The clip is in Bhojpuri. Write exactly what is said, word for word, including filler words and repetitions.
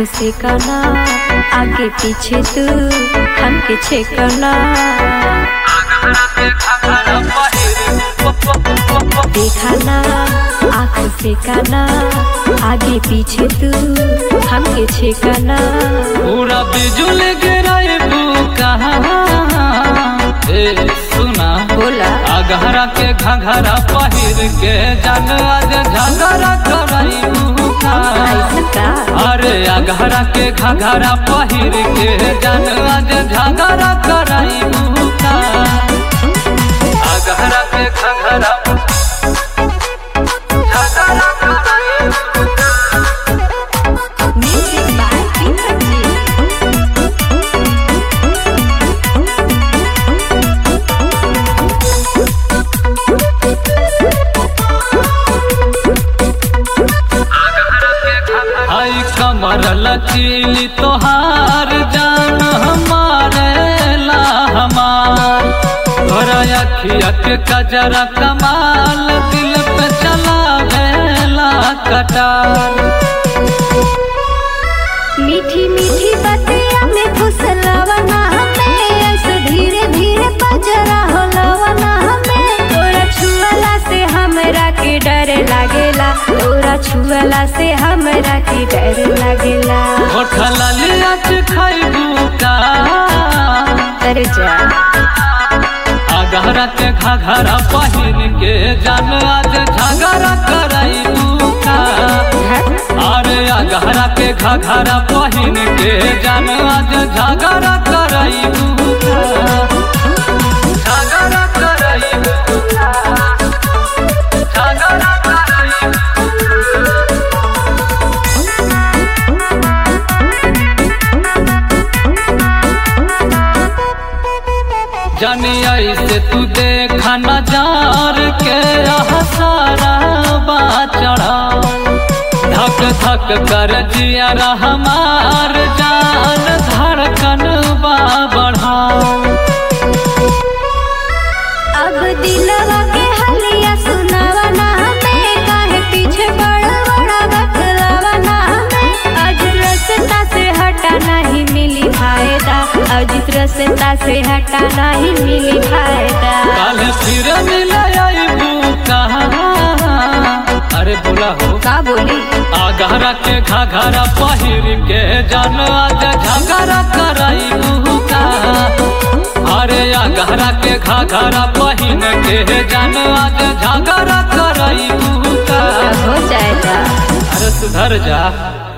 से काना आगे पीछे तू हमके छेकना। देखना आँख से काना आगे पीछे तू हमके छेकना। पूरा बिजुली गिराए ए सुना बोला अगहरा के घघरा पहिर के जान आज झगड़ा कराई अरे अगहरा के घघरा पहिर के जान आज झगड़ा कराई अगहरा के घघरा कमर लचीली तोहार जान हमारे ला हमार तोरा अखिया के कजरा कमाल दिल पे चला वेला कटार। मीठी मीठी बतिया में फुसलवना हमें ऐसे धीरे धीरे पजरा होलवना हमें। तोरा छुअला से हमरा के डर लागेला तोरा छुअला से हमरा के डर लागेला। होठला लिया खाइबू का अरे जा अगहरा के घघरा पहिन के जान आज झगड़ा कराइबू का। अरे अगहरा के घघरा पहिन के जान आज झगड़ा कराइबू का। झगड़ा कराइबू झगड़ा कराइबू जानी ऐसे तू देखा नजार के सारा बाचड़ा धक धक कर जिया हमार जान धड़कन बा बढ़ा। अब दिलवा के हलिया सुनावना हमें काहे पीछे बड़ा बड़ा बतलावना हमें। आज रास्ता से हटा नहीं मिली फायदा आज रास्ता से हटा नहीं मिली फायदा। कल फिर मिलाइबू कहाँ अरे बोला हो का बोली अगहरा के घघरा पहिर के जान आज झगड़ा कराइबू का। अरे अगहरा के घघरा पहिन के जान आज झगड़ा कराइबू का। हो जाएगा अरे सुधर जा।